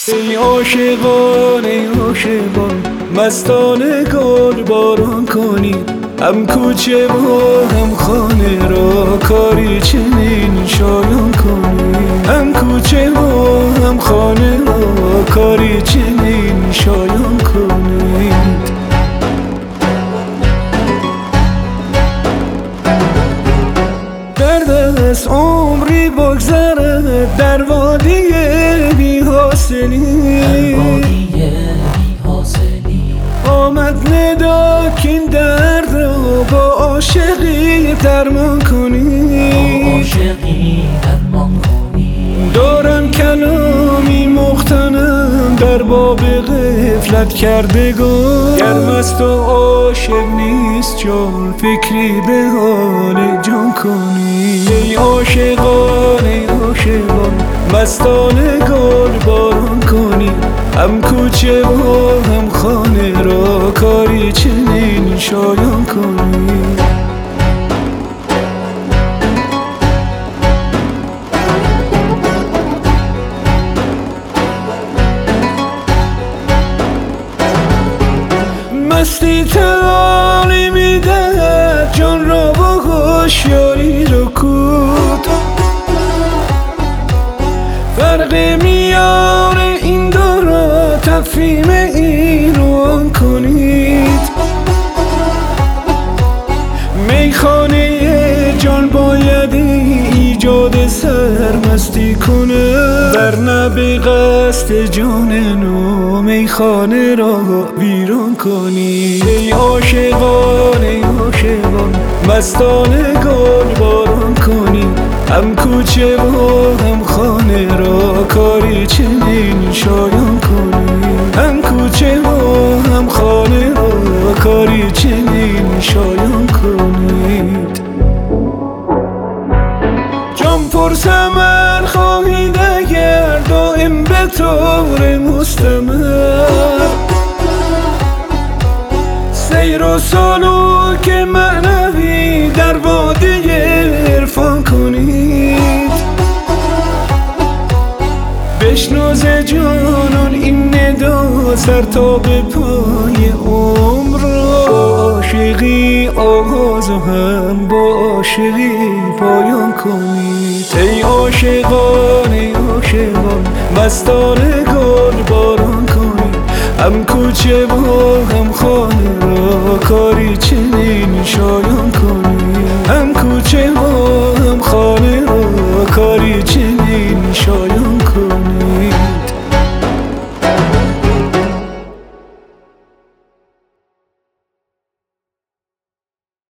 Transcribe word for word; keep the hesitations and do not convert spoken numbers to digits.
ای عاشقان ای عاشقان مستانه گل باران کنید، هم کوچه و هم خانه را کاری چنین شایان کنید، هم کوچه و هم خانه را کاری چنین شایان کنید. در دست عمری بگذرد در وادی بی حاصلی، آمد ندا که این درد را با عاشقی درمان کنی. دارم کلامی مختنم در باب غفلت کردگان، گرم است و عاشق نیست جان فکری به حال جان کنی. ای عاشقان ای عاشقان مستانه گل باران کنی، هم کوچه و هم خانه را کاری چنین شایان کنی. مستی تعالی میدهد جان را با هوشیاری رکود، فرق میان این دو را تفهیم این رو آن کنید. میخانه جان باید ایجاد سرمستی کنه، ورنه به قصد جان نو میخانه را ویران کنی. ای عاشقان ای عاشقان مستانه گل باران کنی، هم کوچه و هم خانه را کاری چنین شایان کنی، هم کوچه و هم خانه را کاری چنین شایان کنید. جان پر ثمر خواهید اگر دائم به طور مستمر، سیر و سلوک معنوی در وادی عرفان کنید. بشنو ز جانان این ندا سر تا به پای عمر را، عاشقی آغاز و هم با عاشقی پایان کنید. ای عاشقان ای عاشقان مستان